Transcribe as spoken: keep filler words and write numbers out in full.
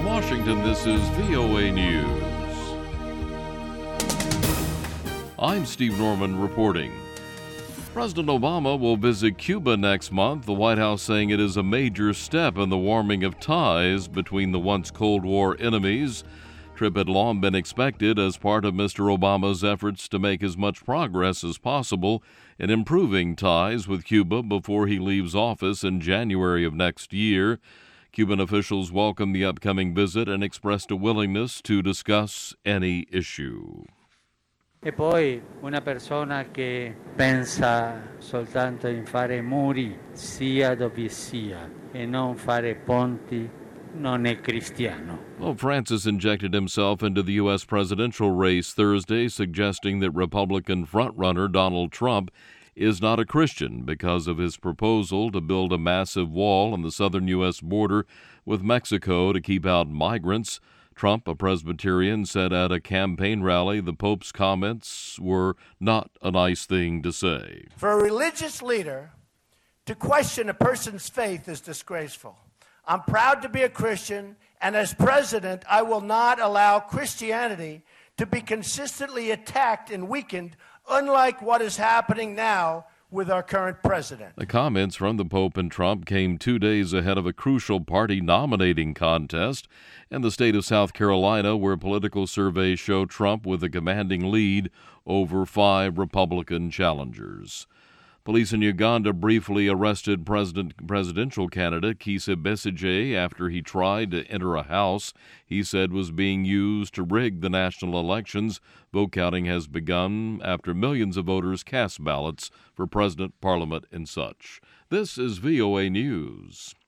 From Washington, this is V O A News. I'm Steve Norman reporting. President Obama will visit Cuba next month, the White House saying it is a major step in the warming of ties between the once Cold War enemies. Trip had long been expected as part of Mister Obama's efforts to make as much progress as possible in improving ties with Cuba before he leaves office in January of next year. Cuban officials welcomed the upcoming visit and expressed a willingness to discuss any issue. E poi una persona che pensa soltanto in fare muri sia dove sia e non fare ponti non è cristiano. Well, Francis injected himself into the U S presidential race Thursday, suggesting that Republican frontrunner Donald Trump is not a Christian because of his proposal to build a massive wall on the southern U S border with Mexico to keep out migrants. Trump, a Presbyterian, said at a campaign rally the Pope's comments were not a nice thing to say. For a religious leader to question a person's faith is disgraceful. I'm proud to be a Christian, and as president, I will not allow Christianity to be consistently attacked and weakened, unlike what is happening now with our current president. The comments from the Pope and Trump came two days ahead of a crucial party nominating contest in the state of South Carolina, where political surveys show Trump with a commanding lead over five Republican challengers. Police in Uganda briefly arrested president, presidential candidate Kizza Besigye after he tried to enter a house he said was being used to rig the national elections. Vote counting has begun after millions of voters cast ballots for president, parliament, and such. This is V O A News.